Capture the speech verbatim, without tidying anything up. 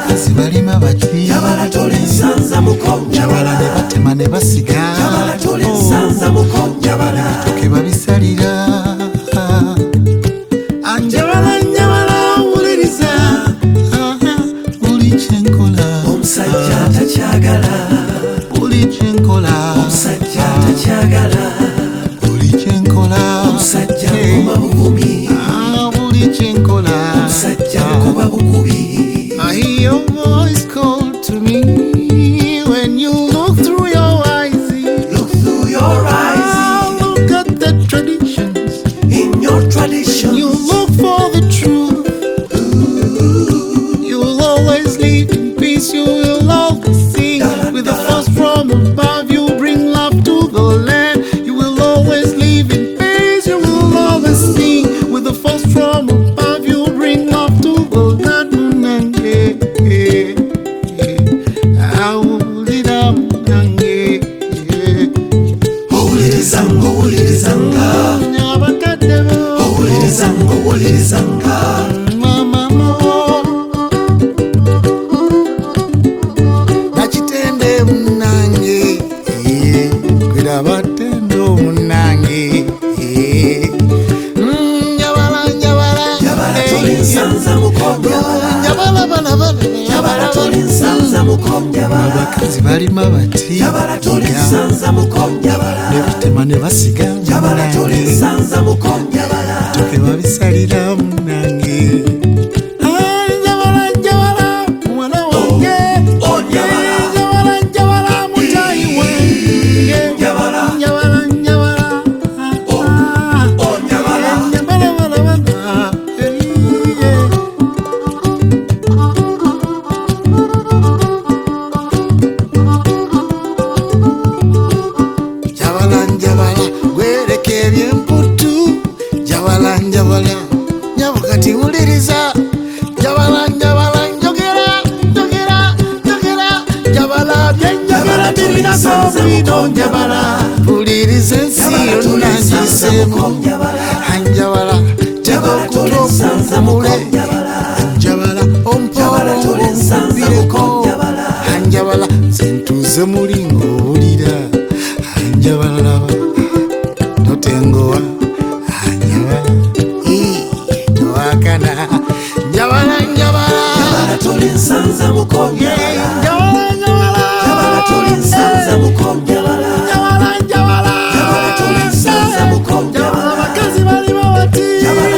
abakazi balima bati Jabala tolinsanza muko Jabala ne batema ne basiga Jabala tolinsanza muko Jabala Toke babisalira Anjabala njabala uliriza Uli chenkola Omusajja takyagala Uli chenkola Omusajja takyagala Uli chenkola Omusajja kuba bukubi Uli chenkola Omusajja kuba bukubi I hear your voice call to me when you look through your eyes. Look through your eyes. Ah, look at the traditions in your traditions. You look for the truth. Ooh. You will always live in peace. You will always sing with the force from above. You bring love to the land. You will always live in peace. You will always sing with the force from above. You bring love to the land. Owulirizanga owulirizanga owulirizanga owulirizanga nakitende munange kwera batendo munange njabala njabala Jabala tolinsanza muko njabala bala bala Jabala tolinsanza muko abakazi balima bati Jabala tolinsanza muko ne batema ne basiga Jabala tolinsanza muko toke babisalira munange njabala njabala mwana wange Oh Jabala njabala njabala mutayi wange Jabala njabala njabala Oh Jabala njabala bala bala Jabala njabala gwereke ebyemputu Jabala njabala nyabukati wuliriza Jabala njabala njogera njogera njogera Jabala byenjogera birinako bino njabala wuliriza ensi yonna ngisemu anjabala tega okutokumule anjabala ompolo ombireko anjabala zentuze mulingo owulira anjabala totengowa anjabala towakana njabala njabala Jabala tolinsanza muko njabala njabala Jabala tolinsanza muko njabala njabala Jabala tolinsanza muko njabala bakazi balima bati Jabala